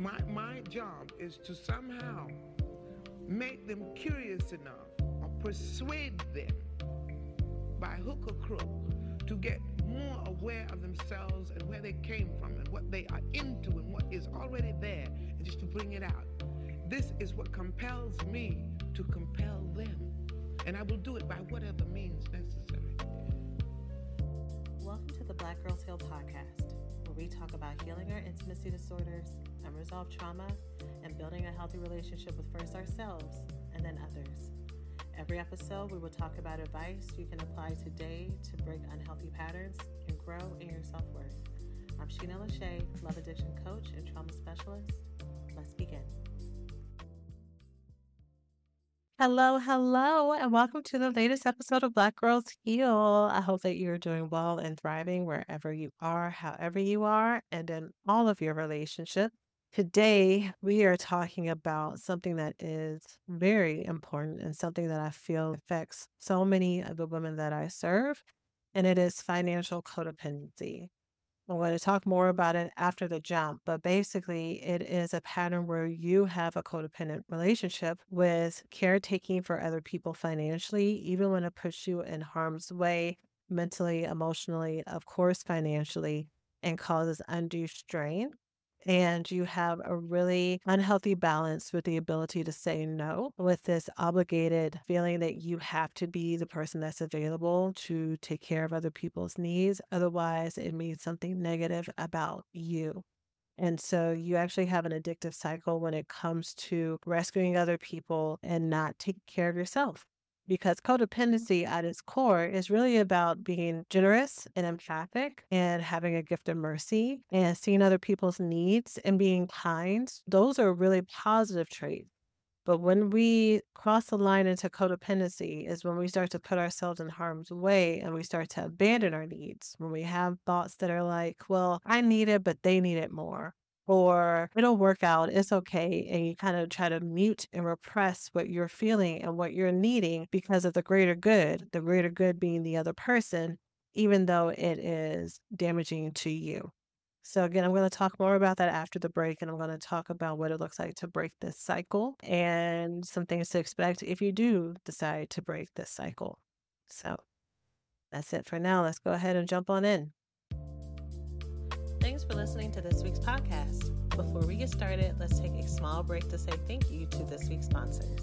My job is to somehow make them curious enough or persuade them by hook or crook to get more aware of themselves and where they came from and what they are into and what is already there, and just to bring it out. This is what compels me to compel them, and I will do it by whatever means necessary. Welcome to the Black Girls Heal podcast, where we talk about healing our intimacy disorders, unresolved trauma, and building a healthy relationship with first ourselves and then others. Every episode, we will talk about advice you can apply today to break unhealthy patterns and grow in your self-worth. I'm Sheena Lachey, love addiction coach and trauma specialist. Let's begin. Hello, and welcome to the latest episode of Black Girls Heal. I hope that you're doing well and thriving wherever you are, however you are, and in all of your relationships. Today, we are talking about something that is very important and something that I feel affects so many of the women that I serve, and it is financial codependency. I'm going to talk more about it after the jump, but basically, it is a pattern where you have a codependent relationship with caretaking for other people financially, even when it puts you in harm's way, mentally, emotionally, of course, financially, and causes undue strain. And you have a really unhealthy balance with the ability to say no, with this obligated feeling that you have to be the person that's available to take care of other people's needs. Otherwise, it means something negative about you. And so you actually have an addictive cycle when it comes to rescuing other people and not taking care of yourself. Because codependency at its core is really about being generous and empathic and having a gift of mercy and seeing other people's needs and being kind. Those are really positive traits. But when we cross the line into codependency is when we start to put ourselves in harm's way and we start to abandon our needs. When we have thoughts that are like, well, I need it, but they need it more. Or it'll work out, it's okay. And you kind of try to mute and repress what you're feeling and what you're needing because of the greater good being the other person, even though it is damaging to you. So again, I'm going to talk more about that after the break, and I'm going to talk about what it looks like to break this cycle and some things to expect if you do decide to break this cycle. So that's it for now. Let's go ahead and jump on in. Thanks for listening to this week's podcast. Before we get started, let's take a small break to say thank you to this week's sponsors.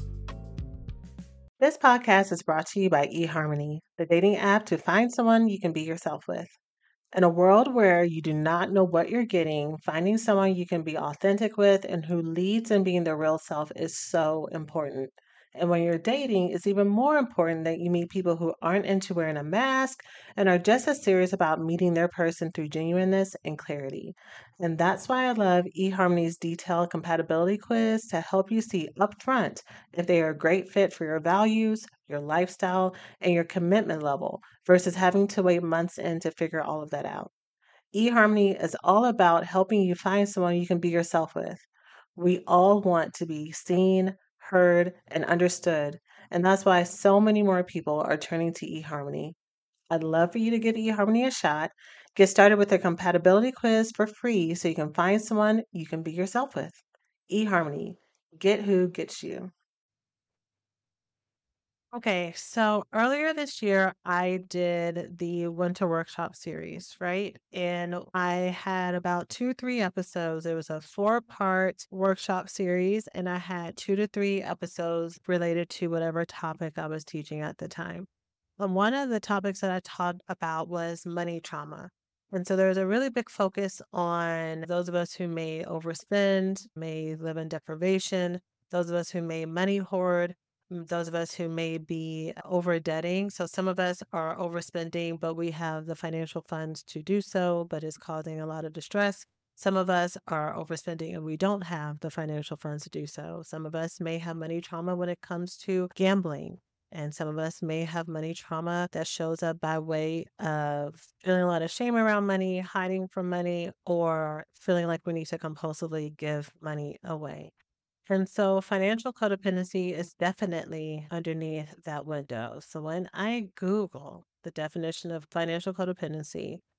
This podcast is brought to you by eHarmony, the dating app to find someone you can be yourself with. In a world where you do not know what you're getting, finding someone you can be authentic with and who leads in being their real self is so important. And when you're dating, it's even more important that you meet people who aren't into wearing a mask and are just as serious about meeting their person through genuineness and clarity. And that's why I love eHarmony's detailed compatibility quiz to help you see upfront if they are a great fit for your values, your lifestyle, and your commitment level versus having to wait months in to figure all of that out. eHarmony is all about helping you find someone you can be yourself with. We all want to be seen, heard, and understood, and that's why so many more people are turning to eHarmony. I'd love for you to give eHarmony a shot. Get started with their compatibility quiz for free so you can find someone you can be yourself with. eHarmony, get who gets you. Okay, so earlier this year, I did the winter workshop series, right? And I had about 2, 3 episodes. It was a 4-part workshop series, and I had 2 to 3 episodes related to whatever topic I was teaching at the time. And one of the topics that I taught about was money trauma. And so there's a really big focus on those of us who may overspend, may live in deprivation, those of us who may money hoard, those of us who may be over debting. So some of us are overspending, but we have the financial funds to do so, but it's causing a lot of distress. Some of us are overspending and we don't have the financial funds to do so. Some of us may have money trauma when it comes to gambling. And some of us may have money trauma that shows up by way of feeling a lot of shame around money, hiding from money, or feeling like we need to compulsively give money away. And so financial codependency is definitely underneath that window. So when I Google the definition of financial codependency,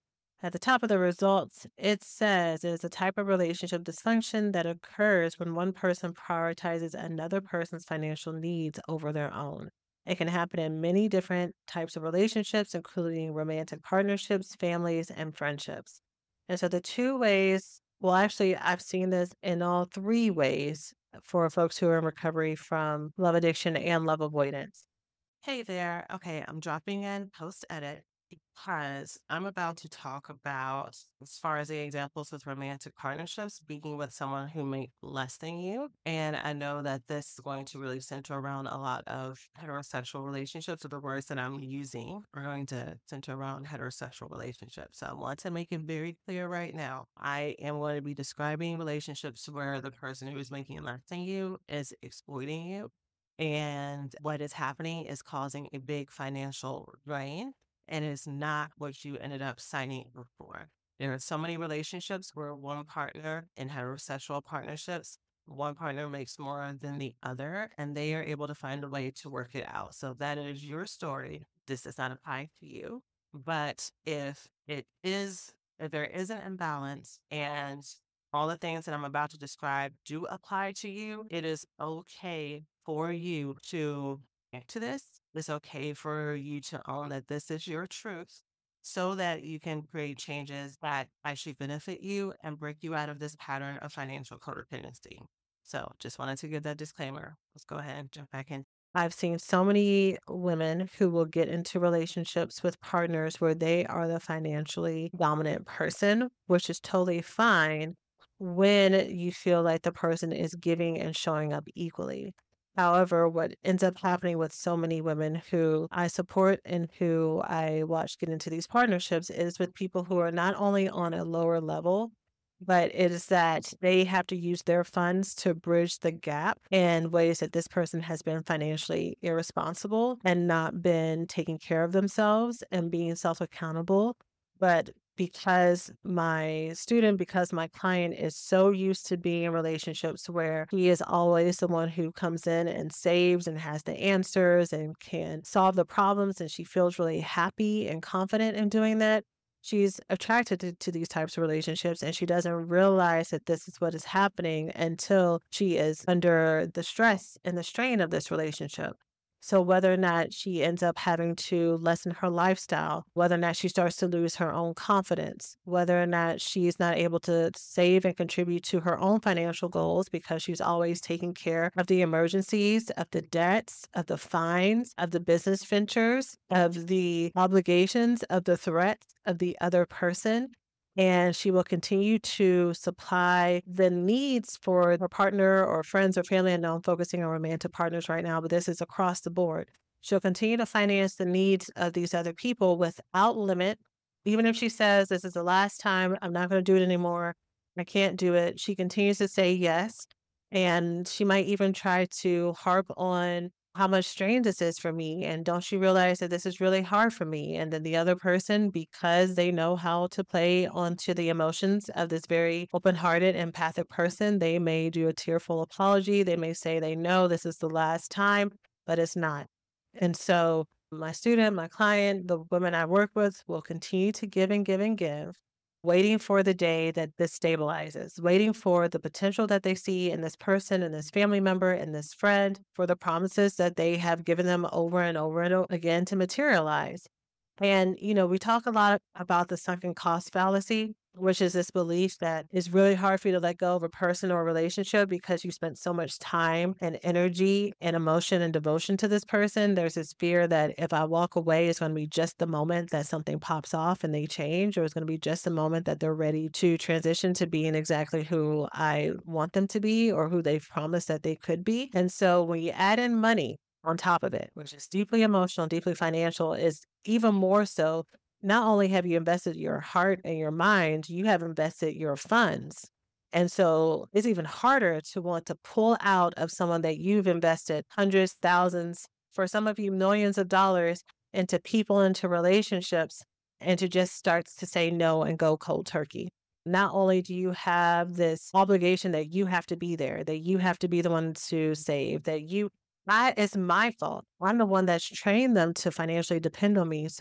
At the top of the results, it says it is a type of relationship dysfunction that occurs when one person prioritizes another person's financial needs over their own. It can happen in many different types of relationships, including romantic partnerships, families, and friendships. And so the two ways, well, actually, I've seen this in all three ways for folks who are in recovery from love addiction and love avoidance. Hey there. Okay, I'm dropping in post edit because I'm about to talk about, as far as the examples with romantic partnerships, speaking with someone who makes less than you. And I know that this is going to really center around a lot of heterosexual relationships. So the words that I'm using are going to center around heterosexual relationships. So I want to make it very clear right now. I am going to be describing relationships where the person who is making less than you is exploiting you, and what is happening is causing a big financial drain, and it's not what you ended up signing up for. There are so many relationships where one partner in heterosexual partnerships, one partner makes more than the other, and they are able to find a way to work it out. So that is your story. This does not apply to you. But if there is an imbalance and all the things that I'm about to describe do apply to you, it is okay for you to get to this. It's okay for you to own that this is your truth so that you can create changes that actually benefit you and break you out of this pattern of financial codependency. So just wanted to give that disclaimer. Let's go ahead and jump back in. I've seen so many women who will get into relationships with partners where they are the financially dominant person, which is totally fine when you feel like the person is giving and showing up equally. However, what ends up happening with so many women who I support and who I watch get into these partnerships is with people who are not only on a lower level, but it is that they have to use their funds to bridge the gap in ways that this person has been financially irresponsible and not been taking care of themselves and being self accountable. But because my client is so used to being in relationships where he is always the one who comes in and saves and has the answers and can solve the problems, and she feels really happy and confident in doing that, she's attracted to these types of relationships, and she doesn't realize that this is what is happening until she is under the stress and the strain of this relationship. So whether or not she ends up having to lessen her lifestyle, whether or not she starts to lose her own confidence, whether or not she's not able to save and contribute to her own financial goals because she's always taking care of the emergencies, of the debts, of the fines, of the business ventures, of the obligations, of the threats of the other person, and she will continue to supply the needs for her partner or friends or family. I know I'm focusing on romantic partners right now, but this is across the board. She'll continue to finance the needs of these other people without limit. Even if she says, this is the last time, I'm not going to do it anymore, I can't do it, she continues to say yes. And she might even try to harp on how much strain this is for me. And don't you realize that this is really hard for me? And then the other person, because they know how to play onto the emotions of this very open hearted, empathic person, they may do a tearful apology. They may say they know this is the last time, but it's not. And so my student, my client, the women I work with will continue to give and give and give, waiting for the day that this stabilizes, waiting for the potential that they see in this person and this family member and this friend, for the promises that they have given them over and over and again to materialize. And, we talk a lot about the sunken cost fallacy, which is this belief that it's really hard for you to let go of a person or a relationship because you spent so much time and energy and emotion and devotion to this person. There's this fear that if I walk away, it's going to be just the moment that something pops off and they change, or it's going to be just the moment that they're ready to transition to being exactly who I want them to be or who they've promised that they could be. And so when you add in money on top of it, which is deeply emotional, deeply financial, is even more so. Not only have you invested your heart and your mind, you have invested your funds. And so it's even harder to want to pull out of someone that you've invested hundreds, thousands, for some of you, millions of dollars into people, into relationships, and to just start to say no and go cold turkey. Not only do you have this obligation that you have to be there, that you have to be the one to save, that it's my fault. I'm the one that's trained them to financially depend on me. So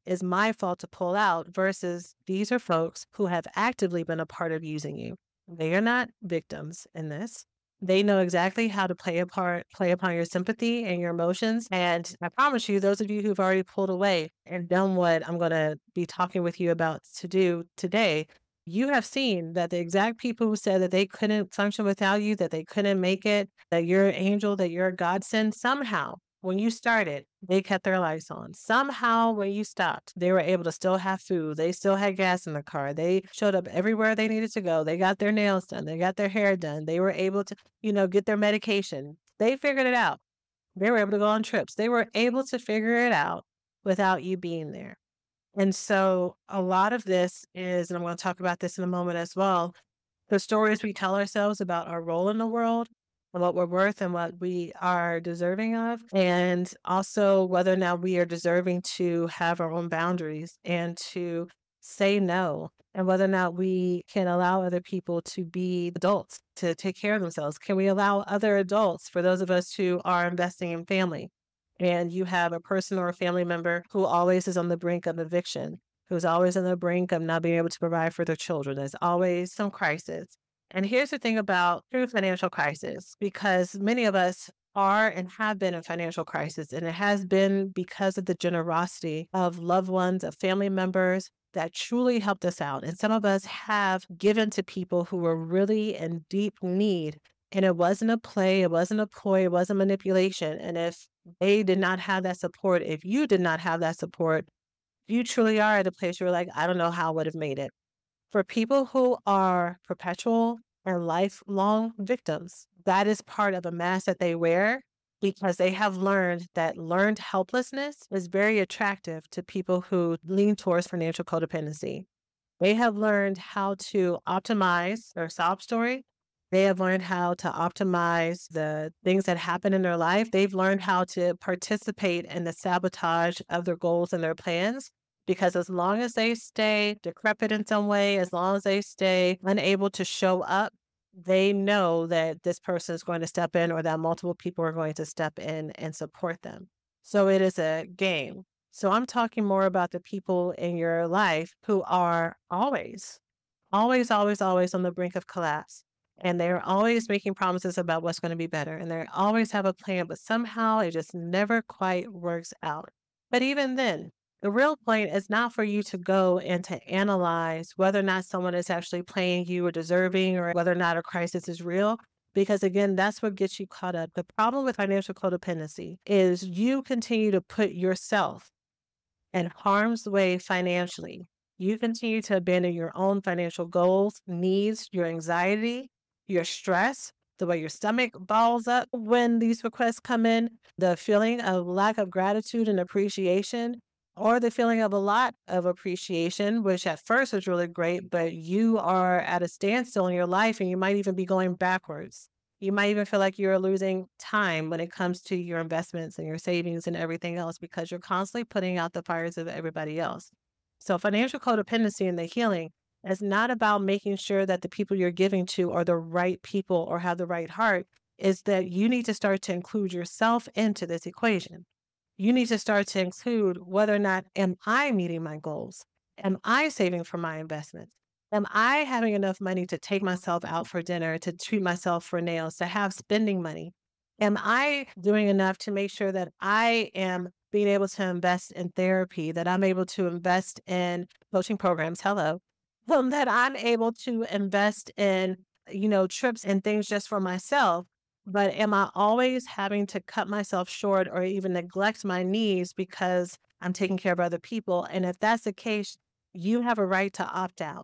is my fault to pull out versus these are folks who have actively been a part of using you. They are not victims in this. They know exactly how to play upon your sympathy and your emotions. And I promise you, those of you who've already pulled away and done what I'm going to be talking with you about to do today, you have seen that the exact people who said that they couldn't function without you, that they couldn't make it, that you're an angel, that you're a godsend, somehow when you started, they kept their lights on. Somehow, when you stopped, they were able to still have food. They still had gas in the car. They showed up everywhere they needed to go. They got their nails done. They got their hair done. They were able to, get their medication. They figured it out. They were able to go on trips. They were able to figure it out without you being there. And so a lot of this is, and I'm going to talk about this in a moment as well, the stories we tell ourselves about our role in the world and what we're worth and what we are deserving of, and also whether or not we are deserving to have our own boundaries and to say no, and whether or not we can allow other people to be adults, to take care of themselves. Can we allow other adults, for those of us who are investing in family, and you have a person or a family member who always is on the brink of eviction, who's always on the brink of not being able to provide for their children. There's always some crisis. And here's the thing about true financial crisis, because many of us are and have been in financial crisis, and it has been because of the generosity of loved ones, of family members that truly helped us out. And some of us have given to people who were really in deep need. And it wasn't a play, it wasn't a ploy, it wasn't manipulation. And if they did not have that support, if you did not have that support, you truly are at a place where you're like, I don't know how I would have made it. For people who are perpetual and lifelong victims, that is part of a mask that they wear because they have learned that learned helplessness is very attractive to people who lean towards financial codependency. They have learned how to optimize their sob story. They have learned how to optimize the things that happen in their life. They've learned how to participate in the sabotage of their goals and their plans. Because as long as they stay decrepit in some way, as long as they stay unable to show up, they know that this person is going to step in or that multiple people are going to step in and support them. So it is a game. So I'm talking more about the people in your life who are always, always, always, always on the brink of collapse. And they're always making promises about what's going to be better. And they always have a plan, but somehow it just never quite works out. But even then, the real point is not for you to go and to analyze whether or not someone is actually playing you or deserving or whether or not a crisis is real. Because again, that's what gets you caught up. The problem with financial codependency is you continue to put yourself in harm's way financially. You continue to abandon your own financial goals, needs, your anxiety, your stress, the way your stomach balls up when these requests come in, the feeling of lack of gratitude and appreciation, or the feeling of a lot of appreciation, which at first is really great, but you are at a standstill in your life and you might even be going backwards. You might even feel like you're losing time when it comes to your investments and your savings and everything else because you're constantly putting out the fires of everybody else. So, financial codependency and the healing is not about making sure that the people you're giving to are the right people or have the right heart, is that you need to start to include yourself into this equation. You need to start to include whether or not am I meeting my goals? Am I saving for my investments? Am I having enough money to take myself out for dinner, to treat myself for nails, to have spending money? Am I doing enough to make sure that I am being able to invest in therapy, that I'm able to invest in coaching programs? Hello. That I'm able to invest in, trips and things just for myself. But am I always having to cut myself short or even neglect my needs because I'm taking care of other people? And if that's the case, you have a right to opt out.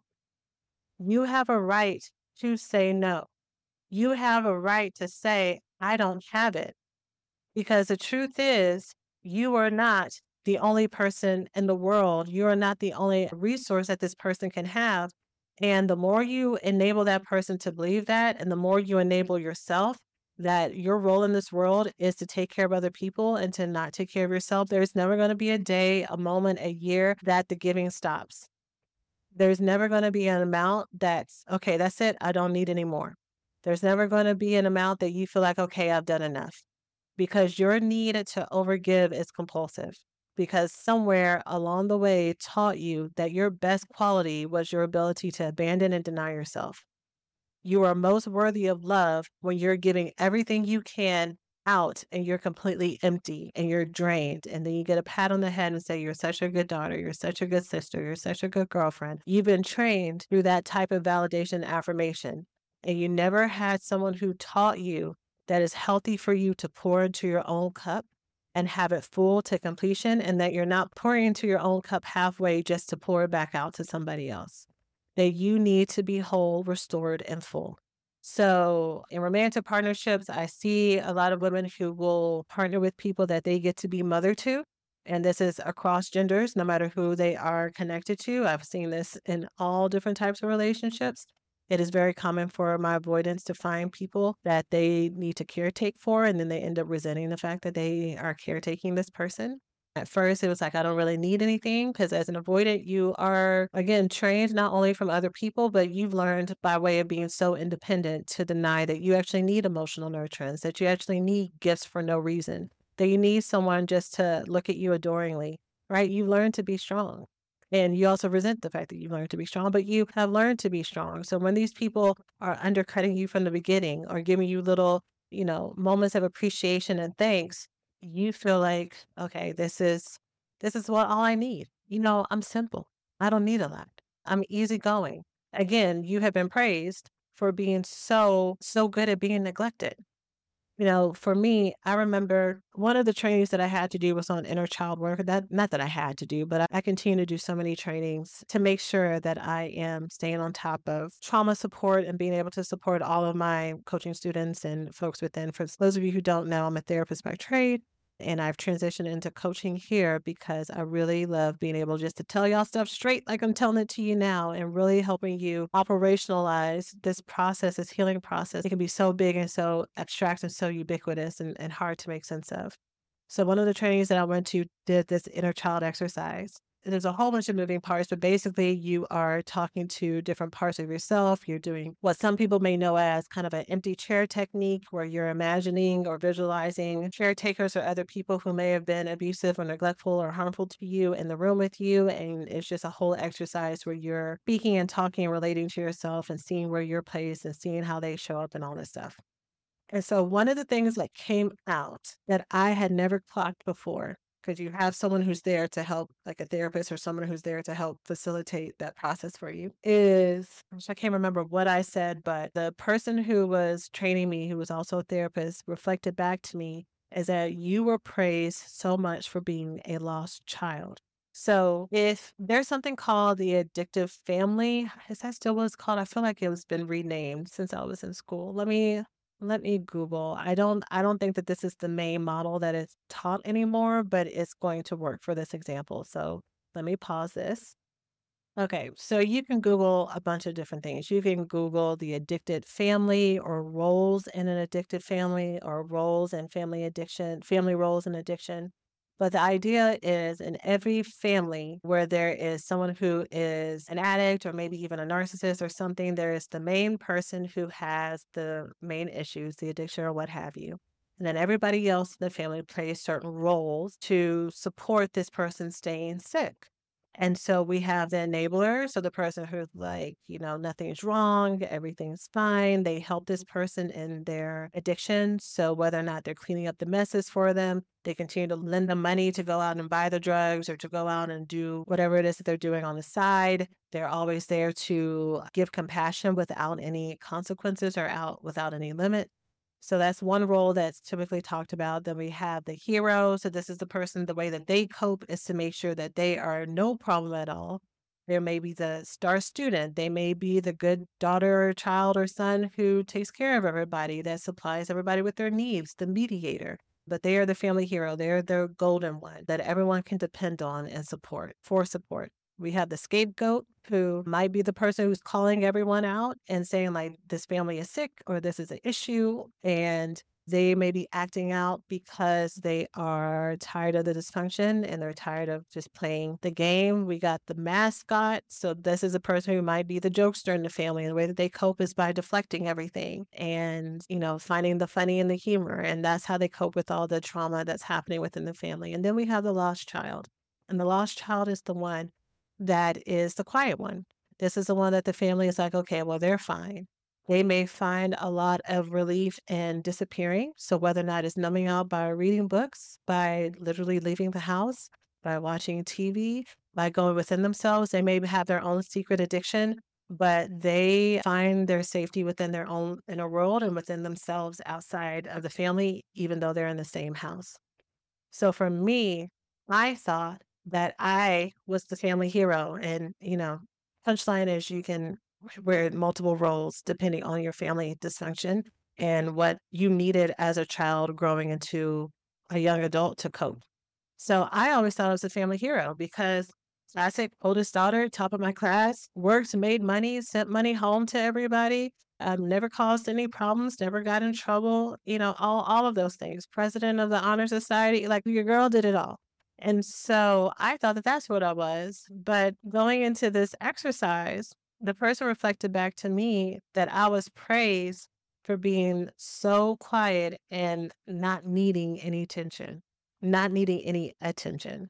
You have a right to say no. You have a right to say, I don't have it. Because the truth is, you are not the only person in the world. You are not the only resource that this person can have. And the more you enable that person to believe that, and the more you enable yourself that your role in this world is to take care of other people and to not take care of yourself, there's never going to be a day, a moment, a year that the giving stops. There's never going to be an amount that's, okay, that's it. I don't need any more. There's never going to be an amount that you feel like, okay, I've done enough because your need to overgive is compulsive. because somewhere along the way taught you that your best quality was your ability to abandon and deny yourself. You are most worthy of love when you're giving everything you can out and you're completely empty and you're drained. And then you get a pat on the head and say, "You're such a good daughter. You're such a good sister. You're such a good girlfriend." You've been trained through that type of validation and affirmation. And you never had someone who taught you that it's healthy for you to pour into your own cup and have it full to completion, and that you're not pouring into your own cup halfway just to pour it back out to somebody else, that you need to be whole, restored, and full. So, in romantic partnerships, I see a lot of women who will partner with people that they get to be mother to. And this is across genders, no matter who they are connected to. I've seen this in all different types of relationships. It is very common for my avoidants to find people that they need to caretake for, and then they end up resenting the fact that they are caretaking this person. At first, it was like, I don't really need anything because as an avoidant, you are, again, trained not only from other people, but you've learned by way of being so independent to deny that you actually need emotional nurturance, that you actually need gifts for no reason, that you need someone just to look at you adoringly, right? You learn to be strong. And you also resent the fact that you learned to be strong, but you have learned to be strong. So when these people are undercutting you from the beginning or giving you little, moments of appreciation and thanks, you feel like, okay, this is what all I need. I'm simple. I don't need a lot. I'm easygoing. Again, you have been praised for being so good at being neglected. For me, I remember one of the trainings that I had to do was on inner child work. That not that I had to do, but I continue to do so many trainings to make sure that I am staying on top of trauma support and being able to support all of my coaching students and folks within. For those of you who don't know, I'm a therapist by trade. And I've transitioned into coaching here because I really love being able just to tell y'all stuff straight like I'm telling it to you now and really helping you operationalize this process, this healing process. It can be so big and so abstract and so ubiquitous and hard to make sense of. So one of the trainings that I went to did this inner child exercise. There's a whole bunch of moving parts, but basically you are talking to different parts of yourself. You're doing what some people may know as kind of an empty chair technique, where you're imagining or visualizing caretakers or other people who may have been abusive or neglectful or harmful to you in the room with you. And it's just a whole exercise where you're speaking and talking and relating to yourself and seeing where you're placed and seeing how they show up and all this stuff. And so one of the things that came out that I had never clocked before, because you have someone who's there to help, like a therapist or someone who's there to help facilitate that process for you, which I can't remember what I said, but the person who was training me, who was also a therapist, reflected back to me is that you were praised so much for being a lost child. So if there's something called the addictive family, is that still what it's called? I feel like it was been renamed since I was in school. Let me Google. I don't think that this is the main model that is taught anymore, but it's going to work for this example. So let me pause this. Okay, so you can Google a bunch of different things. You can Google the addicted family or roles in an addicted family or roles in family addiction, family roles in addiction. But the idea is in every family where there is someone who is an addict or maybe even a narcissist or something, there is the main person who has the main issues, the addiction or what have you. And then everybody else in the family plays certain roles to support this person staying sick. And so we have the enabler. So the person who's like, nothing's wrong, everything's fine. They help this person in their addiction. So whether or not they're cleaning up the messes for them, they continue to lend them money to go out and buy the drugs or to go out and do whatever it is that they're doing on the side. They're always there to give compassion without any consequences or out without any limit. So that's one role that's typically talked about. Then we have the hero. So this is the person, the way that they cope is to make sure that they are no problem at all. There may be the star student. They may be the good daughter or child or son who takes care of everybody, that supplies everybody with their needs, the mediator. But they are the family hero. They're the golden one that everyone can depend on and support, for support. We have the scapegoat, who might be the person who's calling everyone out and saying, like, this family is sick or this is an issue. And They may be acting out because they are tired of the dysfunction and they're tired of just playing the game. We got the mascot. So this is a person who might be the jokester in the family. And the way that they cope is by deflecting everything and, finding the funny and the humor. And that's how they cope with all the trauma that's happening within the family. And then we have the lost child. And the lost child is the one that is the quiet one. This is the one that the family is like, okay, well, they're fine. They may find a lot of relief in disappearing. So, whether or not it's numbing out by reading books, by literally leaving the house, by watching TV, by going within themselves, they may have their own secret addiction, but they find their safety within their own inner world and within themselves outside of the family, even though they're in the same house. So, for me, I thought that I was the family hero. And, punchline is you can wear multiple roles depending on your family dysfunction and what you needed as a child growing into a young adult to cope. So I always thought I was a family hero because classic oldest daughter, top of my class, worked, made money, sent money home to everybody, never caused any problems, never got in trouble, all of those things. President of the Honor Society, like your girl did it all. And so I thought that that's what I was. But going into this exercise, the person reflected back to me that I was praised for being so quiet and not needing any attention, not needing any attention.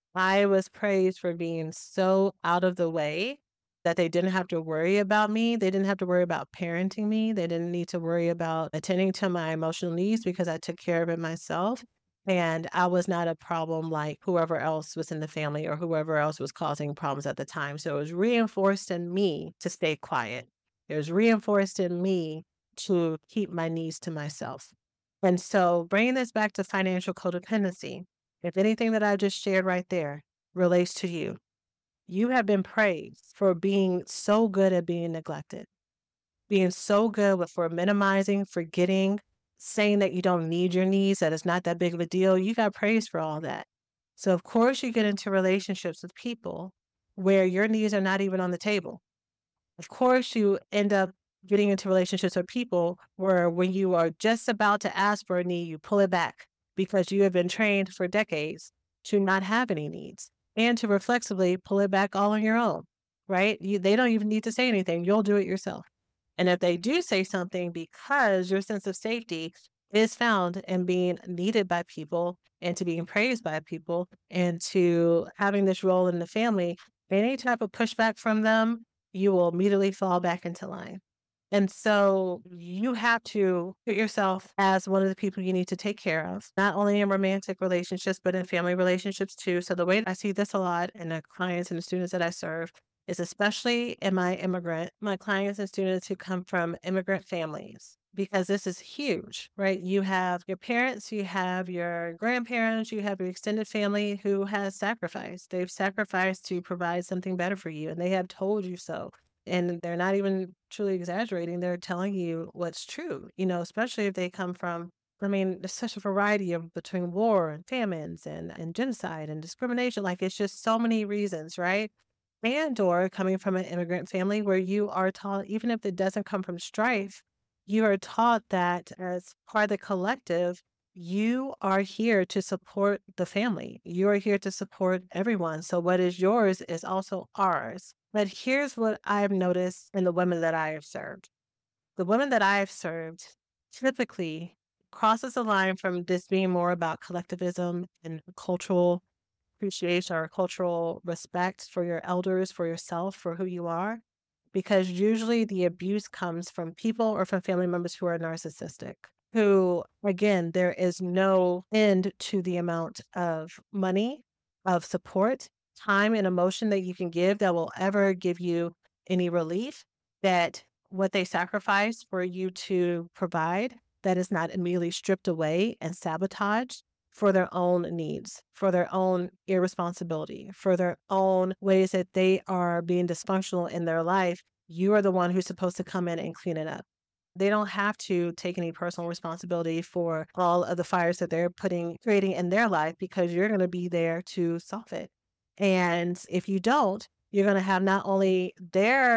I was praised for being so out of the way that they didn't have to worry about me. They didn't have to worry about parenting me. They didn't need to worry about attending to my emotional needs because I took care of it myself. And I was not a problem like whoever else was in the family or whoever else was causing problems at the time. So it was reinforced in me to stay quiet. It was reinforced in me to keep my needs to myself. And so bringing this back to financial codependency, if anything that I just shared right there relates to you, you have been praised for being so good at being neglected, being so good for minimizing, forgetting, saying that you don't need your needs, that it's not that big of a deal. You got praised for all that. So, of course, you get into relationships with people where your needs are not even on the table. Of course, you end up getting into relationships with people where when you are just about to ask for a need, you pull it back because you have been trained for decades to not have any needs and to reflexively pull it back all on your own, right? They don't even need to say anything. You'll do it yourself. And if they do say something because your sense of safety is found in being needed by people and to being praised by people and to having this role in the family, any type of pushback from them, you will immediately fall back into line. And so you have to put yourself as one of the people you need to take care of, not only in romantic relationships, but in family relationships too. So the way I see this a lot in the clients and the students that I serve is especially in my clients and students who come from immigrant families, because this is huge, right? You have your parents, you have your grandparents, you have your extended family who has sacrificed. They've sacrificed to provide something better for you, and they have told you so. And they're not even truly exaggerating. They're telling you what's true, especially if they come from, I mean, there's such a variety of between war and famines and genocide and discrimination. Like it's just so many reasons, right? And or coming from an immigrant family where you are taught, even if it doesn't come from strife, you are taught that as part of the collective, you are here to support the family. You are here to support everyone. So what is yours is also ours. But here's what I've noticed in the women that I have served. The women that I have served typically crosses the line from this being more about collectivism and cultural appreciation or cultural respect for your elders, for yourself, for who you are, because usually the abuse comes from people or from family members who are narcissistic, who, again, there is no end to the amount of money, of support, time, and emotion that you can give that will ever give you any relief, that what they sacrifice for you to provide, that is not immediately stripped away and sabotaged for their own needs, for their own irresponsibility, for their own ways that they are being dysfunctional in their life. You are the one who's supposed to come in and clean it up. They don't have to take any personal responsibility for all of the fires that they're creating in their life, because you're going to be there to solve it. And if you don't, you're going to have not only their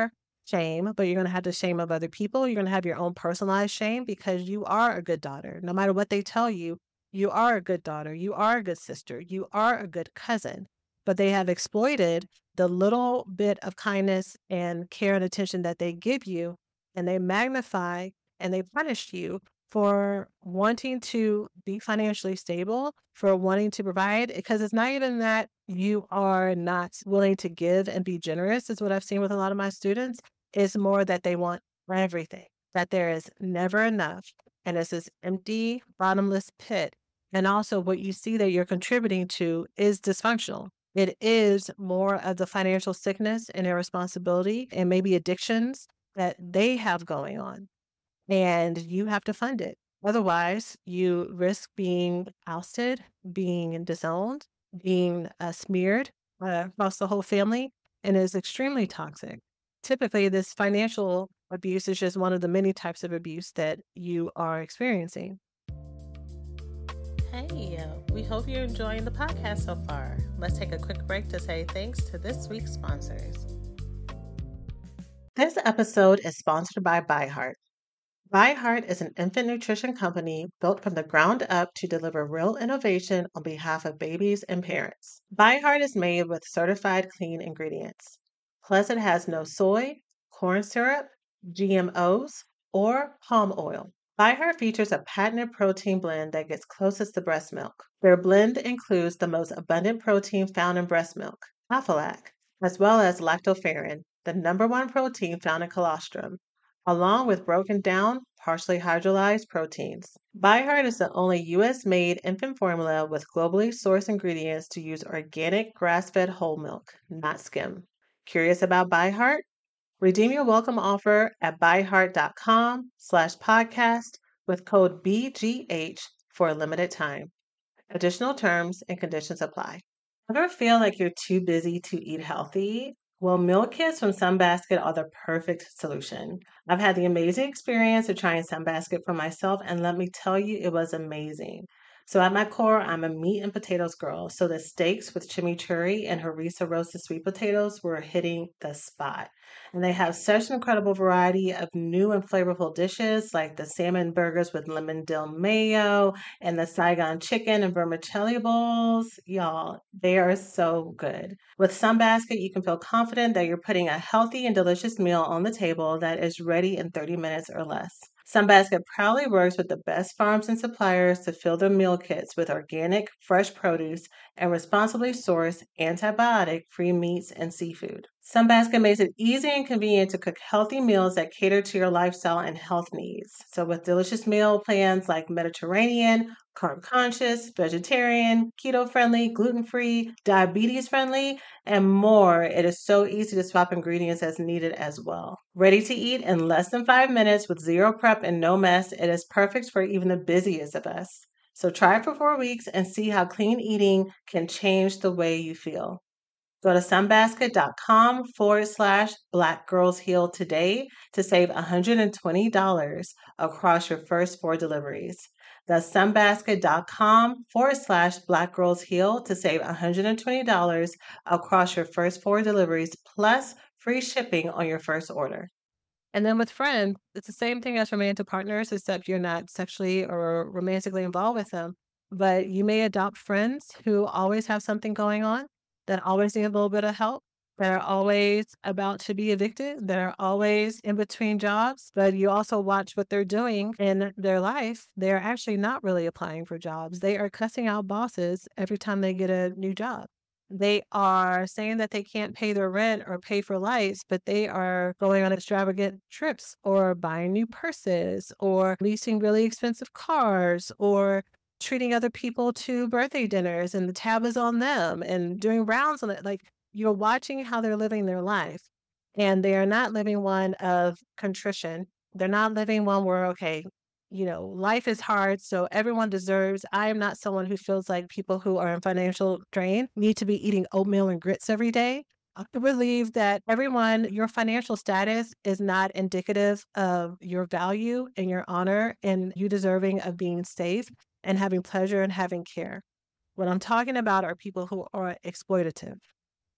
shame, but you're going to have the shame of other people. You're going to have your own personalized shame because you are a good daughter. No matter what they tell you, you are a good daughter. You are a good sister. You are a good cousin. But they have exploited the little bit of kindness and care and attention that they give you, and they magnify and they punish you for wanting to be financially stable, for wanting to provide, because it's not even that you are not willing to give and be generous, is what I've seen with a lot of my students. It's more that they want everything, that there is never enough. And it's this empty, bottomless pit. And also, what you see that you're contributing to is dysfunctional. It is more of the financial sickness and irresponsibility and maybe addictions that they have going on, and you have to fund it. Otherwise, you risk being ousted, being disowned, being smeared across the whole family, and is extremely toxic. Typically, this financial abuse is just one of the many types of abuse that you are experiencing. Hey, we hope you're enjoying the podcast so far. Let's take a quick break to say thanks to this week's sponsors. This episode is sponsored by ByHeart. ByHeart is an infant nutrition company built from the ground up to deliver real innovation on behalf of babies and parents. ByHeart is made with certified clean ingredients. Plus, it has no soy, corn syrup, GMOs, or palm oil. ByHeart features a patented protein blend that gets closest to breast milk. Their blend includes the most abundant protein found in breast milk, Aflac, as well as lactoferrin, the number one protein found in colostrum, along with broken down, partially hydrolyzed proteins. ByHeart is the only US made infant formula with globally sourced ingredients to use organic grass fed whole milk, not skim. Curious about ByHeart? Redeem your welcome offer at byheart.com/podcast with code BGH for a limited time. Additional terms and conditions apply. Ever feel like you're too busy to eat healthy? Well, meal kits from Sunbasket are the perfect solution. I've had the amazing experience of trying Sunbasket for myself, and let me tell you, it was amazing. So, at my core, I'm a meat and potatoes girl. So, the steaks with chimichurri and harissa roasted sweet potatoes were hitting the spot. And they have such an incredible variety of new and flavorful dishes like the salmon burgers with lemon dill mayo and the Saigon chicken and vermicelli bowls. Y'all, they are so good. With Sunbasket, you can feel confident that you're putting a healthy and delicious meal on the table that is ready in 30 minutes or less. Sunbasket proudly works with the best farms and suppliers to fill their meal kits with organic, fresh produce and responsibly sourced, antibiotic free meats and seafood. Sunbasket makes it easy and convenient to cook healthy meals that cater to your lifestyle and health needs. So, with delicious meal plans like Mediterranean, carb conscious, vegetarian, keto friendly, gluten free, diabetes friendly, and more, it is so easy to swap ingredients as needed as well. Ready to eat in less than 5 minutes with zero prep and no mess, it is perfect for even the busiest of us. So try it for 4 weeks and see how clean eating can change the way you feel. Go to sunbasket.com/Black Girls Heal today to save $120 across your first 4 deliveries. That's sunbasket.com/Black Girls Heal to save $120 across your first 4 deliveries plus free shipping on your first order. And then with friends, it's the same thing as romantic partners, except you're not sexually or romantically involved with them. But you may adopt friends who always have something going on, that always need a little bit of help, that are always about to be evicted, that are always in between jobs. But you also watch what they're doing in their life. They're actually not really applying for jobs. They are cussing out bosses every time they get a new job. They are saying that they can't pay their rent or pay for lights, but they are going on extravagant trips or buying new purses or leasing really expensive cars or treating other people to birthday dinners, and the tab is on them and doing rounds on it. Like, you're watching how they're living their life, and they are not living one of contrition. They're not living one where, okay, life is hard, so everyone deserves. I am not someone who feels like people who are in financial drain need to be eating oatmeal and grits every day. I believe that your financial status is not indicative of your value and your honor and you deserving of being safe and having pleasure and having care. What I'm talking about are people who are exploitative.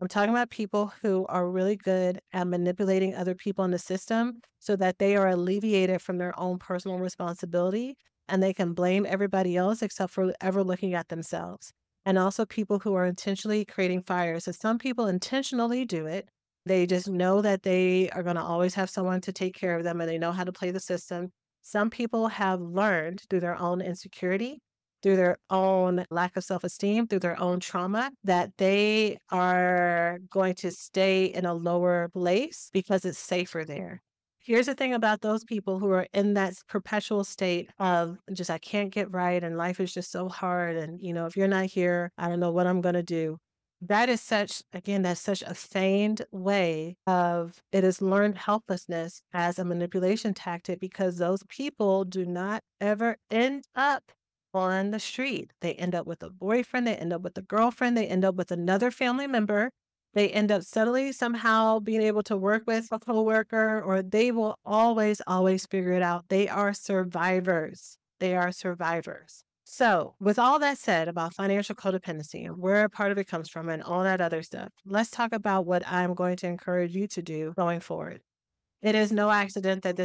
I'm talking about people who are really good at manipulating other people in the system so that they are alleviated from their own personal responsibility and they can blame everybody else except for ever looking at themselves. And also people who are intentionally creating fires. So some people intentionally do it. They just know that they are going to always have someone to take care of them and they know how to play the system. Some people have learned through their own insecurity, through their own lack of self esteem, through their own trauma, that they are going to stay in a lower place because it's safer there. Here's the thing about those people who are in that perpetual state of just, I can't get right and life is just so hard. And, if you're not here, I don't know what I'm going to do. That is such, again, that's such a feigned way of it is learned helplessness as a manipulation tactic because those people do not ever end up on the street. They end up with a boyfriend, they end up with a girlfriend, they end up with another family member. They end up suddenly somehow being able to work with a coworker, or they will always, always figure it out. They are survivors. They are survivors. So, with all that said about financial codependency and where part of it comes from and all that other stuff, let's talk about what I'm going to encourage you to do going forward. It is no accident that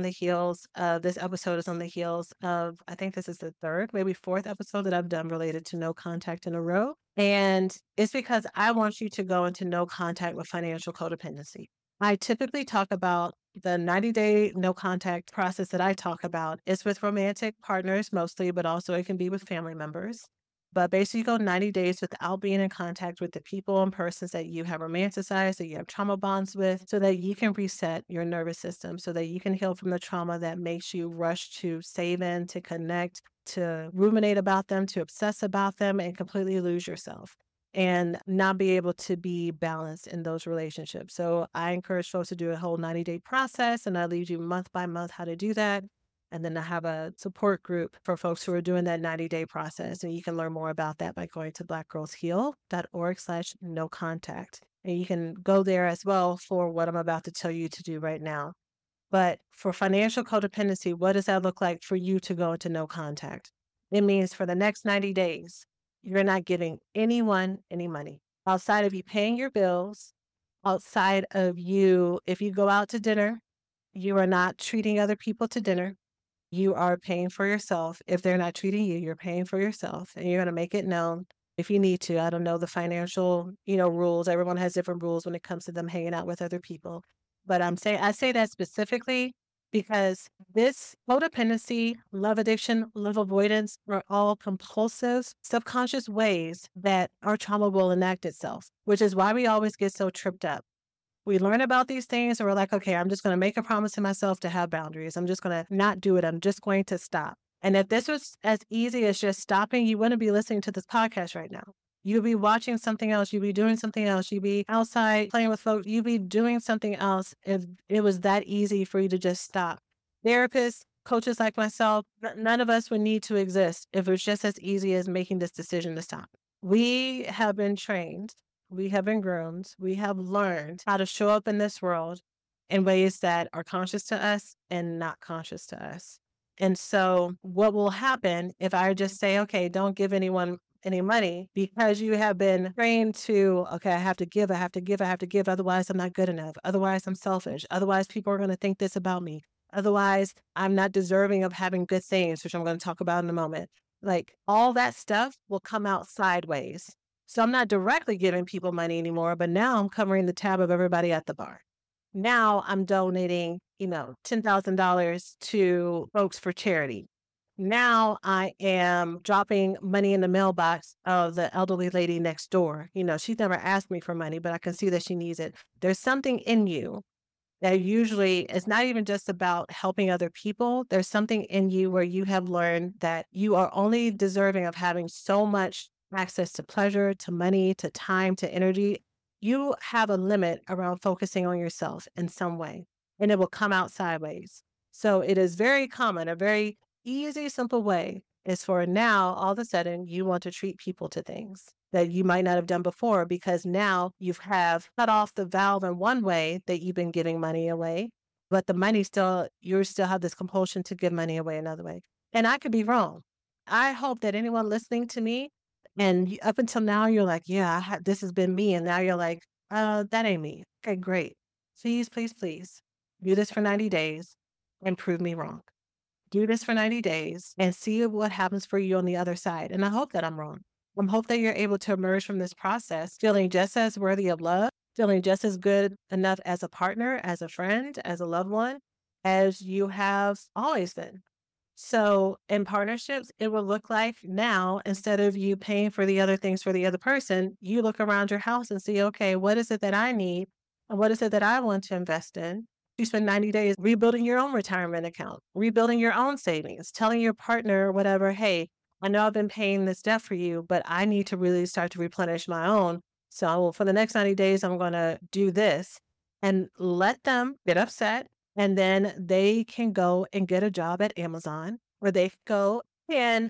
this episode is on the heels of, I think this is the third, maybe fourth episode that I've done related to no contact in a row. And it's because I want you to go into no contact with financial codependency. I typically talk about the 90-day no contact process that I talk about is with romantic partners mostly, but also it can be with family members. But basically, you go 90 days without being in contact with the people and persons that you have romanticized, that you have trauma bonds with, so that you can reset your nervous system, so that you can heal from the trauma that makes you rush to save in, to connect, to ruminate about them, to obsess about them, and completely lose yourself and not be able to be balanced in those relationships. So I encourage folks to do a whole 90-day process, and I lead you month by month how to do that. And then I have a support group for folks who are doing that 90-day process. And you can learn more about that by going to blackgirlsheal.org/no contact. And you can go there as well for what I'm about to tell you to do right now. But for financial codependency, what does that look like for you to go into no contact? It means for the next 90 days, you're not giving anyone any money outside of you paying your bills, outside of you, if you go out to dinner, you are not treating other people to dinner. You are paying for yourself. If they're not treating you, you're paying for yourself and you're going to make it known if you need to. I don't know the financial, rules. Everyone has different rules when it comes to them hanging out with other people. But I say that specifically because this codependency, love addiction, love avoidance are all compulsive, subconscious ways that our trauma will enact itself, which is why we always get so tripped up. We learn about these things and we're like, okay, I'm just going to make a promise to myself to have boundaries. I'm just going to not do it. I'm just going to stop. And if this was as easy as just stopping, you wouldn't be listening to this podcast right now. You'd be watching something else. You'd be doing something else. You'd be outside playing with folks. You'd be doing something else if it was that easy for you to just stop. Therapists, coaches like myself, none of us would need to exist if it was just as easy as making this decision to stop. We have been trained, we have been groomed, we have learned how to show up in this world in ways that are conscious to us and not conscious to us. And so, what will happen if I just say, okay, don't give anyone any money because you have been trained to, okay, I have to give, I have to give, I have to give. Otherwise, I'm not good enough. Otherwise, I'm selfish. Otherwise, people are going to think this about me. Otherwise, I'm not deserving of having good things, which I'm going to talk about in a moment. Like all that stuff will come out sideways. So I'm not directly giving people money anymore, but now I'm covering the tab of everybody at the bar. Now I'm donating, $10,000 to folks for charity. Now I am dropping money in the mailbox of the elderly lady next door. She's never asked me for money, but I can see that she needs it. There's something in you that usually is not even just about helping other people. There's something in you where you have learned that you are only deserving of having so much access to pleasure, to money, to time, to energy. You have a limit around focusing on yourself in some way, and it will come out sideways. So it is very common, a very easy, simple way is for now, all of a sudden, you want to treat people to things that you might not have done before because now you have cut off the valve in one way that you've been giving money away, but the money you still have this compulsion to give money away another way. And I could be wrong. I hope that anyone listening to me and up until now, you're like, yeah, this has been me. And now you're like, that ain't me. Okay, great. Please, please, please do this for 90 days and prove me wrong. Do this for 90 days and see what happens for you on the other side. And I hope that I'm wrong. I hope that you're able to emerge from this process feeling just as worthy of love, feeling just as good enough as a partner, as a friend, as a loved one, as you have always been. So in partnerships, it will look like now, instead of you paying for the other things for the other person, you look around your house and see, okay, what is it that I need? And what is it that I want to invest in? You spend 90 days rebuilding your own retirement account, rebuilding your own savings, telling your partner, whatever, hey, I know I've been paying this debt for you, but I need to really start to replenish my own. So for the next 90 days, I'm going to do this and let them get upset, and then they can go and get a job at Amazon, or they can go and,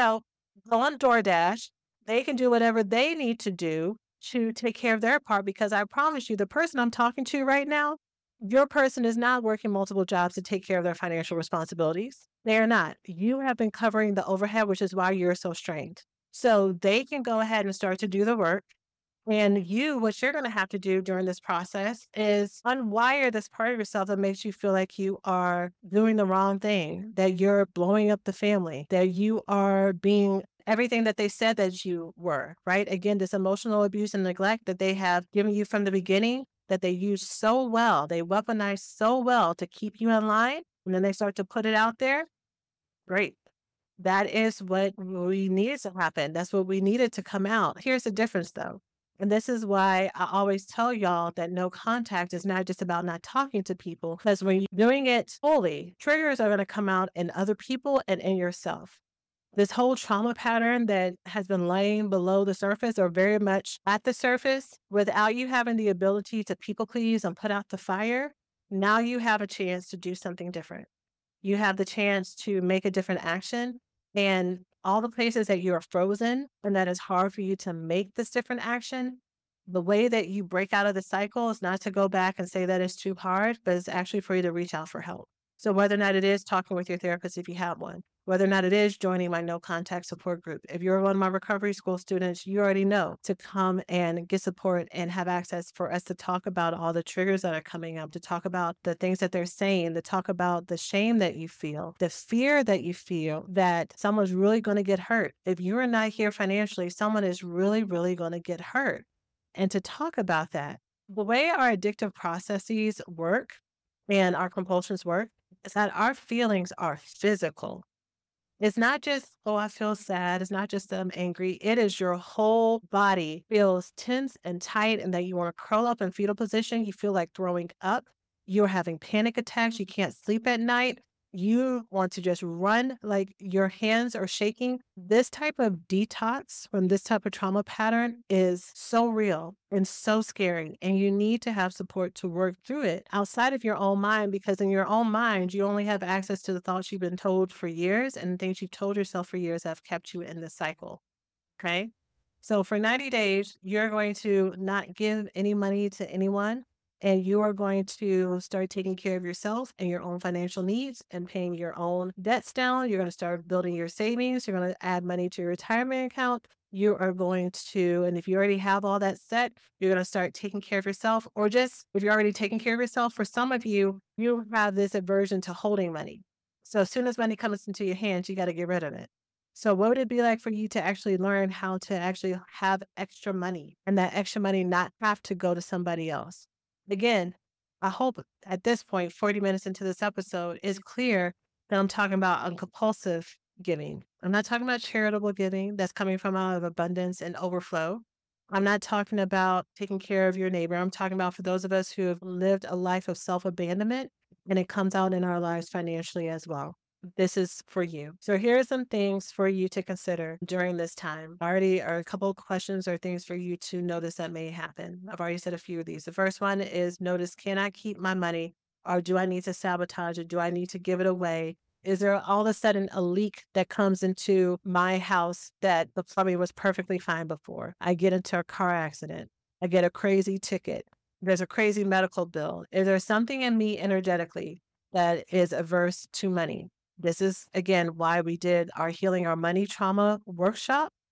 go on DoorDash. They can do whatever they need to do to take care of their part, because I promise you, the person I'm talking to right now, your person is not working multiple jobs to take care of their financial responsibilities. They are not. You have been covering the overhead, which is why you're so strained. So they can go ahead and start to do the work, and what you're going to have to do during this process is unwire this part of yourself that makes you feel like you are doing the wrong thing, that you're blowing up the family, that you are being everything that they said that you were, right? Again, this emotional abuse and neglect that they have given you from the beginning, that they use so well, they weaponize so well to keep you in line. And then they start to put it out there. Great. That is what we needed to happen. That's what we needed to come out. Here's the difference though. And this is why I always tell y'all that no contact is not just about not talking to people, because when you're doing it fully, triggers are going to come out in other people and in yourself. This whole trauma pattern that has been laying below the surface or very much at the surface, without you having the ability to people please and put out the fire, now you have a chance to do something different. You have the chance to make a different action, and all the places that you are frozen and that is hard for you to make this different action. The way that you break out of the cycle is not to go back and say that it's too hard, but it's actually for you to reach out for help. So whether or not it is talking with your therapist if you have one, whether or not it is joining my no contact support group. If you're one of my recovery school students, you already know to come and get support and have access for us to talk about all the triggers that are coming up, to talk about the things that they're saying, to talk about the shame that you feel, the fear that you feel that someone's really going to get hurt. If you are not here financially, someone is really, really going to get hurt. And to talk about that, the way our addictive processes work and our compulsions work is that our feelings are physical. It's not just, oh, I feel sad. It's not just that I'm angry. It is your whole body feels tense and tight, and that you want to curl up in fetal position. You feel like throwing up. You're having panic attacks. You can't sleep at night. You want to just run, like your hands are shaking. This type of detox from this type of trauma pattern is so real and so scary. And you need to have support to work through it outside of your own mind, because in your own mind, you only have access to the thoughts you've been told for years, and things you've told yourself for years have kept you in this cycle. Okay. So for 90 days, you're going to not give any money to anyone, and you are going to start taking care of yourself and your own financial needs and paying your own debts down. You're going to start building your savings. You're going to add money to your retirement account. You are going to, and if you already have all that set, you're going to start taking care of yourself. Or just if you're already taking care of yourself, for some of you, you have this aversion to holding money. So as soon as money comes into your hands, you got to get rid of it. So what would it be like for you to actually learn how to actually have extra money, and that extra money not have to go to somebody else? Again, I hope at this point, 40 minutes into this episode, is clear that I'm talking about uncompulsive giving. I'm not talking about charitable giving that's coming from out of abundance and overflow. I'm not talking about taking care of your neighbor. I'm talking about for those of us who have lived a life of self-abandonment, and it comes out in our lives financially as well. This is for you. So here are some things for you to consider during this time. Already are a couple of questions or things for you to notice that may happen. I've already said a few of these. The first one is notice, can I keep my money, or do I need to sabotage it? Do I need to give it away? Is there all of a sudden a leak that comes into my house that the plumbing was perfectly fine before? I get into a car accident. I get a crazy ticket. There's a crazy medical bill. Is there something in me energetically that is averse to money? This is, again, why we did our Healing Our Money Trauma workshop,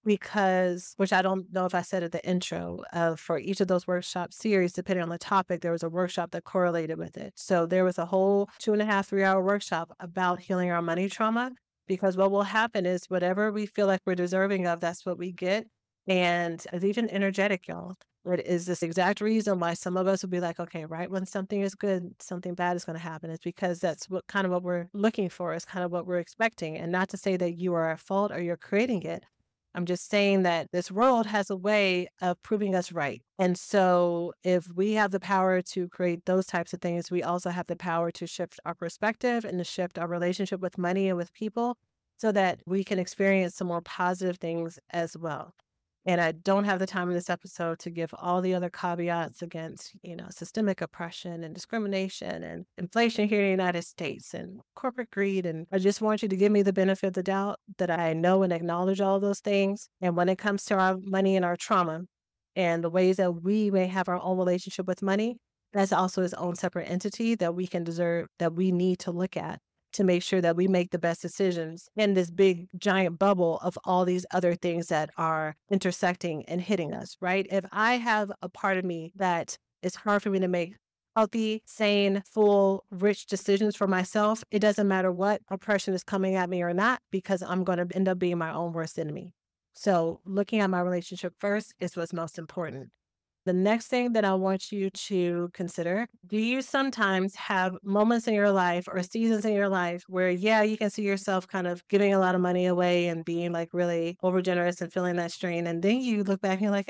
because, which I don't know if I said at the intro, for each of those workshop series, depending on the topic, there was a workshop that correlated with it. So there was a whole 2.5, 3 hour workshop about healing our money trauma. Because what will happen is whatever we feel like we're deserving of, that's what we get. And it's even energetic, y'all. It is this exact reason why some of us will be like, okay, right when something is good, something bad is going to happen. It's because that's what kind of what we're looking for, is kind of what we're expecting. And not to say that you are at fault or you're creating it. I'm just saying that this world has a way of proving us right. And so if we have the power to create those types of things, we also have the power to shift our perspective and to shift our relationship with money and with people so that we can experience some more positive things as well. And I don't have the time in this episode to give all the other caveats against, systemic oppression and discrimination and inflation here in the United States and corporate greed. And I just want you to give me the benefit of the doubt that I know and acknowledge all those things. And when it comes to our money and our trauma and the ways that we may have our own relationship with money, that's also its own separate entity that we can deserve, that we need to look at to make sure that we make the best decisions in this big giant bubble of all these other things that are intersecting and hitting us, right? If I have a part of me that it's hard for me to make healthy, sane, full, rich decisions for myself, it doesn't matter what oppression is coming at me or not, because I'm going to end up being my own worst enemy. So looking at my relationship first is what's most important. The next thing that I want you to consider, do you sometimes have moments in your life or seasons in your life where, yeah, you can see yourself kind of giving a lot of money away and being like really over generous and feeling that strain. And then you look back and you're like,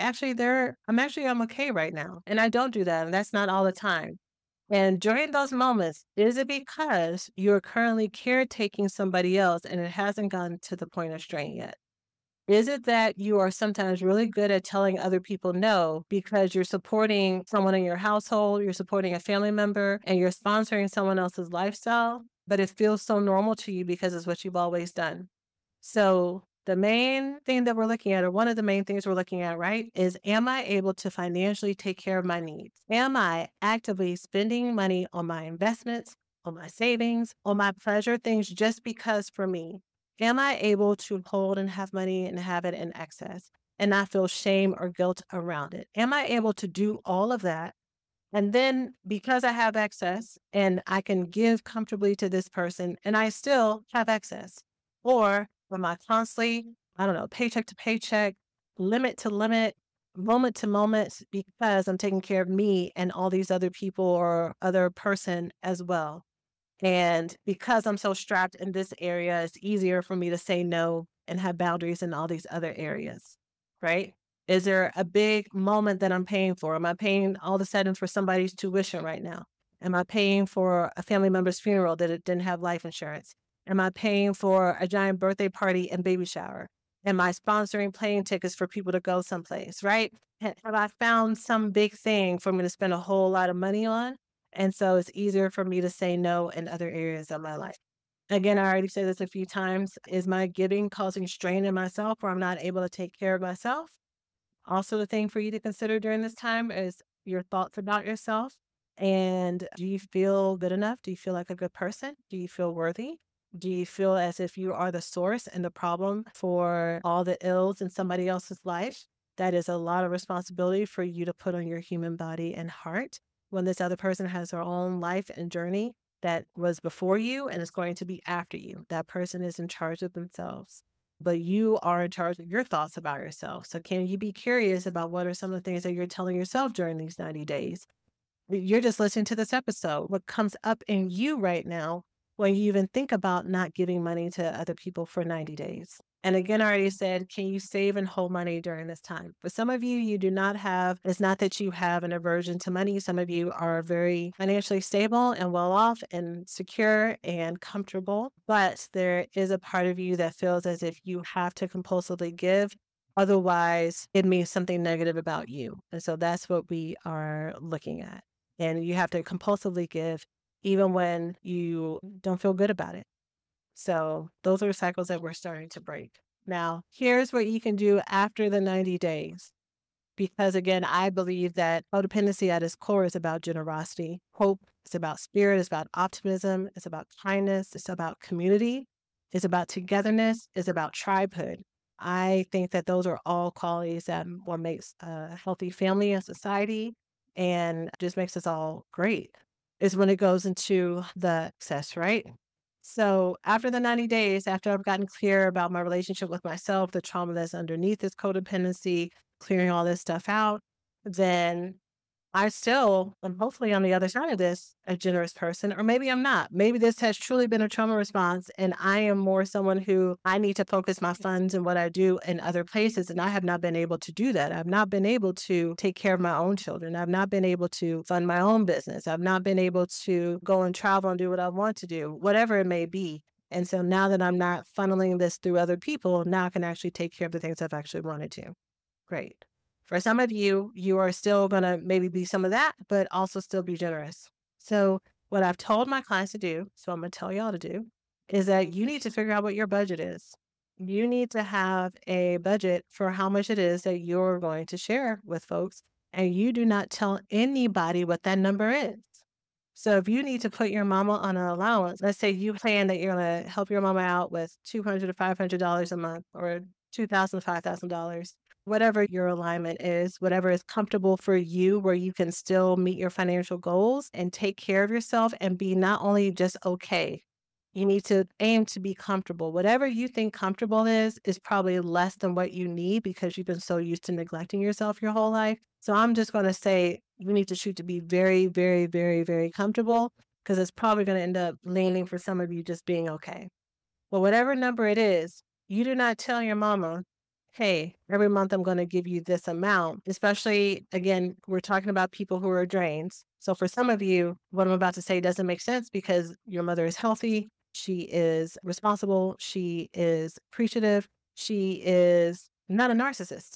I'm okay right now. And I don't do that. And that's not all the time. And during those moments, is it because you're currently caretaking somebody else and it hasn't gotten to the point of strain yet? Is it that you are sometimes really good at telling other people no because you're supporting someone in your household, you're supporting a family member, and you're sponsoring someone else's lifestyle, but it feels so normal to you because it's what you've always done? So, the main thing that we're looking at, or one of the main things we're looking at, right, is am I able to financially take care of my needs? Am I actively spending money on my investments, on my savings, on my pleasure things just because for me? Am I able to hold and have money and have it in excess and not feel shame or guilt around it? Am I able to do all of that? And then because I have excess and I can give comfortably to this person and I still have excess? Or am I constantly, I don't know, paycheck to paycheck, limit to limit, moment to moment, because I'm taking care of me and all these other people or other person as well? And because I'm so strapped in this area, it's easier for me to say no and have boundaries in all these other areas, right? Is there a big moment that I'm paying for? Am I paying all of a sudden for somebody's tuition right now? Am I paying for a family member's funeral that it didn't have life insurance? Am I paying for a giant birthday party and baby shower? Am I sponsoring plane tickets for people to go someplace, right? Have I found some big thing for me to spend a whole lot of money on? And so it's easier for me to say no in other areas of my life. Again, I already said this a few times. Is my giving causing strain in myself where I'm not able to take care of myself? Also, the thing for you to consider during this time is your thoughts about yourself. And do you feel good enough? Do you feel like a good person? Do you feel worthy? Do you feel as if you are the source and the problem for all the ills in somebody else's life? That is a lot of responsibility for you to put on your human body and heart when this other person has their own life and journey that was before you and is going to be after you. That person is in charge of themselves, but you are in charge of your thoughts about yourself. So, can you be curious about what are some of the things that you're telling yourself during these 90 days? You're just listening to this episode. What comes up in you right now when you even think about not giving money to other people for 90 days? And again, I already said, can you save and hold money during this time? For some of you, you do not have, it's not that you have an aversion to money. Some of you are very financially stable and well off and secure and comfortable. But there is a part of you that feels as if you have to compulsively give. Otherwise, it means something negative about you. And so that's what we are looking at. And you have to compulsively give even when you don't feel good about it. So those are cycles that we're starting to break. Now, here's what you can do after the 90 days. Because again, I believe that codependency at its core is about generosity, hope, it's about spirit, it's about optimism, it's about kindness, it's about community, it's about togetherness, it's about tribehood. I think that those are all qualities that what makes a healthy family and society and just makes us all great is when it goes into the success, right? So after the 90 days, after I've gotten clear about my relationship with myself, the trauma that's underneath this codependency, clearing all this stuff out, then I still am hopefully on the other side of this a generous person, or maybe I'm not. Maybe this has truly been a trauma response, and I am more someone who I need to focus my funds and what I do in other places. And I have not been able to do that. I've not been able to take care of my own children. I've not been able to fund my own business. I've not been able to go and travel and do what I want to do, whatever it may be. And so now that I'm not funneling this through other people, now I can actually take care of the things I've actually wanted to. Great. For some of you, you are still going to maybe be some of that, but also still be generous. So, what I've told my clients to do, so I'm going to tell y'all to do, is that you need to figure out what your budget is. You need to have a budget for how much it is that you're going to share with folks. And you do not tell anybody what that number is. So if you need to put your mama on an allowance, let's say you plan that you're going to help your mama out with $200 to $500 a month or $2,000 to $5,000, whatever your alignment is, whatever is comfortable for you, where you can still meet your financial goals and take care of yourself and be not only just okay. You need to aim to be comfortable. Whatever you think comfortable is probably less than what you need because you've been so used to neglecting yourself your whole life. So I'm just going to say you need to shoot to be very, very, very, very comfortable because it's probably going to end up leaning for some of you just being okay. Well, whatever number it is, you do not tell your mama, hey, every month I'm going to give you this amount, especially, again, we're talking about people who are drains. So for some of you, what I'm about to say doesn't make sense because your mother is healthy. She is responsible. She is appreciative. She is not a narcissist.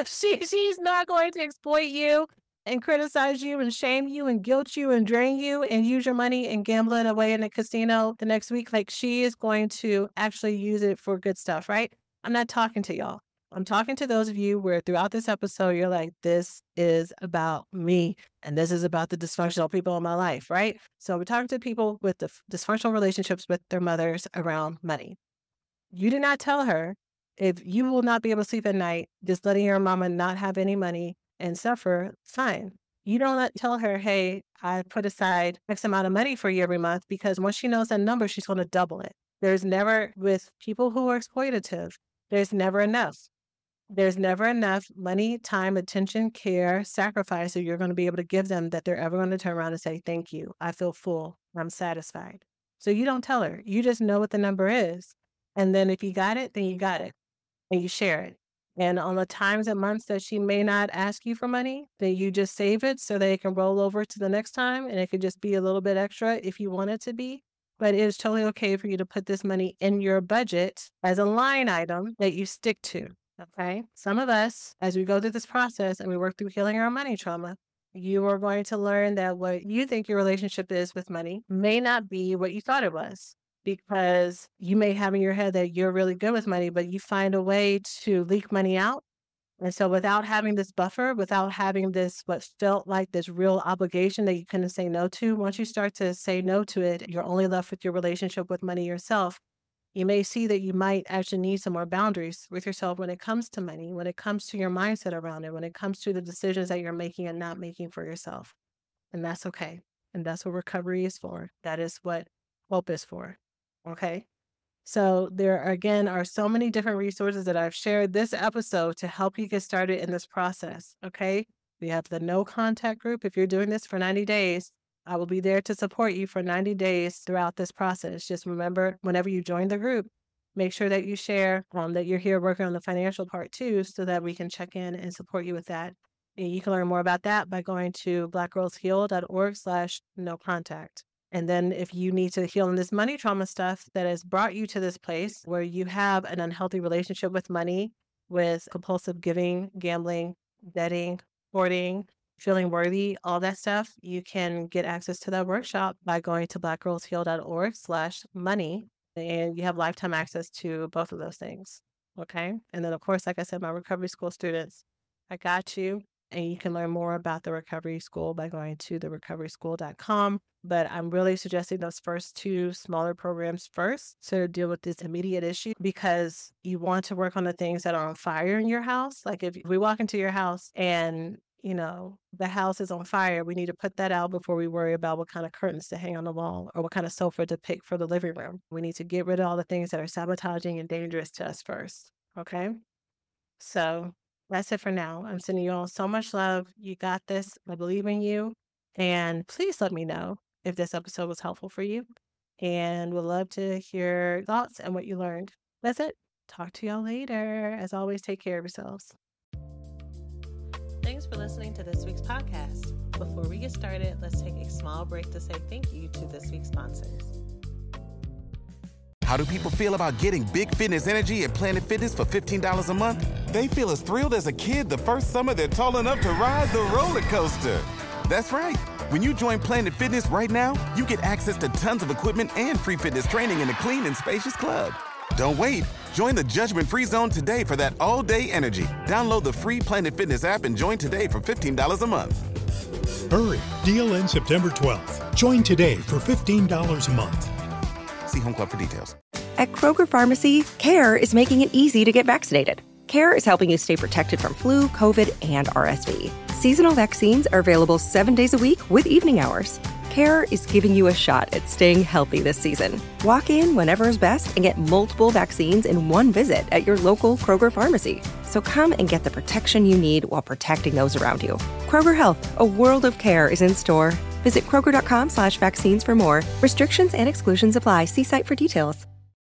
She's not going to exploit you and criticize you and shame you and guilt you and drain you and use your money and gamble it away in a casino the next week. Like she is going to actually use it for good stuff, right? I'm not talking to y'all. I'm talking to those of you where throughout this episode, you're like, this is about me and this is about the dysfunctional people in my life, right? So we're talking to people with the dysfunctional relationships with their mothers around money. You do not tell her if you will not be able to sleep at night, just letting your mama not have any money and suffer, fine. You don't tell her, hey, I put aside X amount of money for you every month because once she knows that number, she's going to double it. There's never, with people who are exploitative, there's never enough. There's never enough money, time, attention, care, sacrifice that you're going to be able to give them that they're ever going to turn around and say, thank you. I feel full. I'm satisfied. So you don't tell her. You just know what the number is. And then if you got it, then you got it and you share it. And on the times and months that she may not ask you for money, then you just save it so that it can roll over to the next time. And it could just be a little bit extra if you want it to be. But it is totally okay for you to put this money in your budget as a line item that you stick to. Okay. Some of us, as we go through this process and we work through healing our money trauma, you are going to learn that what you think your relationship is with money may not be what you thought it was, because you may have in your head that you're really good with money, but you find a way to leak money out. And so without having this buffer, without having this, what felt like this real obligation that you couldn't say no to, once you start to say no to it, you're only left with your relationship with money yourself. You may see that you might actually need some more boundaries with yourself when it comes to money, when it comes to your mindset around it, when it comes to the decisions that you're making and not making for yourself. And that's okay. And that's what recovery is for. That is what hope is for. Okay. So there again are so many different resources that I've shared this episode to help you get started in this process. Okay. We have the no contact group. If you're doing this for 90 days, I will be there to support you for 90 days throughout this process. Just remember, whenever you join the group, make sure that you share that you're here working on the financial part too, so that we can check in and support you with that. And you can learn more about that by going to blackgirlsheal.org/no contact. And then if you need to heal in this money trauma stuff that has brought you to this place where you have an unhealthy relationship with money, with compulsive giving, gambling, betting, hoarding, feeling worthy, all that stuff, you can get access to that workshop by going to blackgirlsheal.org/money. And you have lifetime access to both of those things. Okay. And then, of course, like I said, my recovery school students, I got you. And you can learn more about the Recovery School by going to therecoveryschool.com. But I'm really suggesting those first 2 smaller programs first to deal with this immediate issue, because you want to work on the things that are on fire in your house. Like if we walk into your house and the house is on fire, we need to put that out before we worry about what kind of curtains to hang on the wall or what kind of sofa to pick for the living room. We need to get rid of all the things that are sabotaging and dangerous to us first. Okay? So that's it for now. I'm sending you all so much love. You got this. I believe in you. And please let me know if this episode was helpful for you. And would love to hear thoughts and what you learned. That's it. Talk to y'all later. As always, take care of yourselves. Thanks for listening to this week's podcast. Before we get started, let's take a small break to say thank you to this week's sponsors. How do people feel about getting big fitness energy at Planet Fitness for $15 a month? They feel as thrilled as a kid the first summer they're tall enough to ride the roller coaster. That's right. When you join Planet Fitness right now, you get access to tons of equipment and free fitness training in a clean and spacious club. Don't wait. Join the judgment-free zone today for that all-day energy. Download the free Planet Fitness app and join today for $15 a month. Hurry. Deal ends September 12th. Join today for $15 a month. See Home Club for details. At Kroger Pharmacy, CARE is making it easy to get vaccinated. CARE is helping you stay protected from flu, COVID, and RSV. Seasonal vaccines are available 7 days a week with evening hours. CARE is giving you a shot at staying healthy this season. Walk in whenever is best and get multiple vaccines in one visit at your local Kroger Pharmacy. So come and get the protection you need while protecting those around you. Kroger Health, a world of care is in store. Visit Kroger.com/vaccines for more. Restrictions and exclusions apply. See site for details.